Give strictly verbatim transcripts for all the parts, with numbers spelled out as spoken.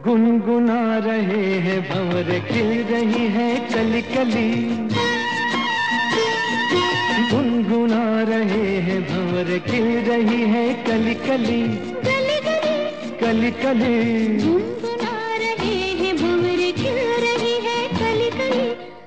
गुनगुना रहे हैं भंवर, खिल रही है कली कली। गुनगुना रहे हैं भंवर, खिल रही है कली कली। कली कली कली कली गुनगुना रहे हैं भंवर, खिल रही है कली कली।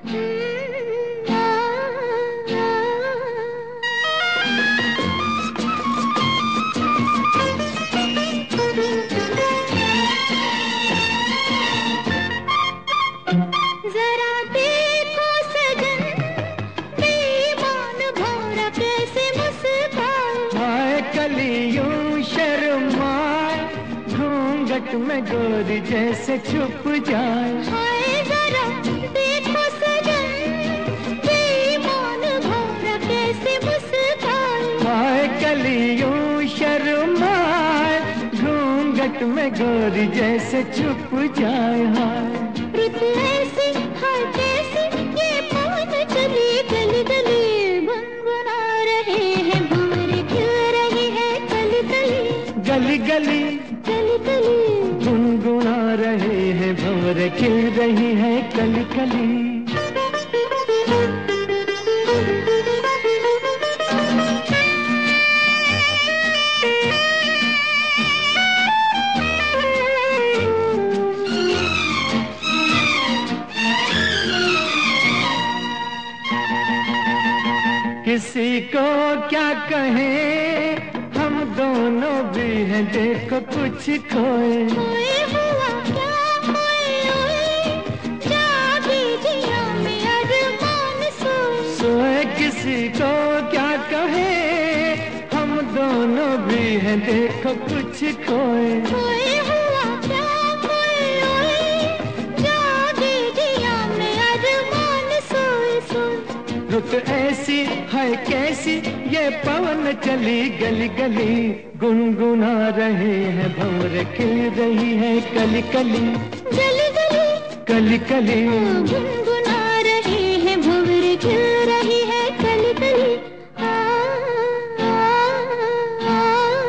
जरा देखो सजन, बेईमान भौरा कैसे मुस्काए। हाय कलियों शर्माए, घूंघट में गोरी जैसे छुप जाए। हाय जरा देखो सजन, बेईमान भौरा कैसे मुस्काए। हाय कलियों शर्माए, घूंघट में गोरी जैसे छुप जाए। हाय रुत ऐसी हाय कैसी, ये पवन चली गली गली। गुनगुना रहे हैं भंवर, खिल रही है कली कली। गली गली कली कली गुनगुना रहे हैं भंवर, खिल रही है कली कली। किसी को क्या कहें, हम दोनों भी हैं देखो कुछ खोए। खोए हुआ क्या खोए हुए, जागे जिया में अरमान सोए। सोए किसी को क्या कहें, हम दोनों भी हैं देखो कुछ खोए। खोए हुआ क्या खोए हुए, जागे जिया में अरमान सोए सोए। रुत ऐसी है कैसी, ये पवन चली गली गली। गुनगुना रहे हैं भंवर, खिल रही है कली कली। गली गली कली कली गुनगुना रहे हैं भंवर, खिल रही है कली कली। आ, आ, आ,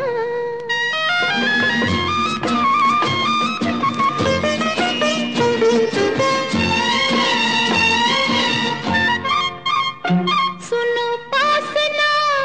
सुनो पास ना,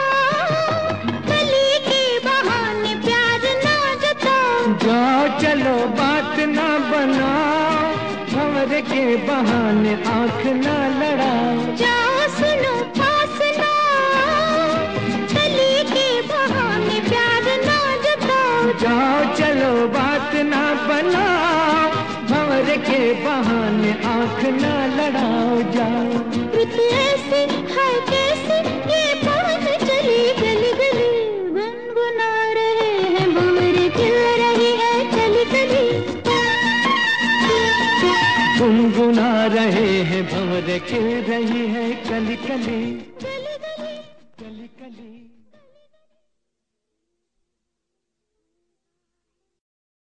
कली के बहाने प्यार ना जताओ। जाओ चलो बात ना बनाओ, भंवर के बहाने आंख ना लड़ाओ। जाओ सुनो पास ना, कली के बहाने प्यार ना जताओ। जाओ चलो बात ना बनाओ, भंवर के बहाने आंख ना लड़ाओ। जाओ रुत ऐसी हाय कैसी, ये पवन चली गली गली। गुनगुना रहे हैं भंवर, खिल रही है कली कली। गुनगुना रहे हैं भंवर, खिल रही है कली कली।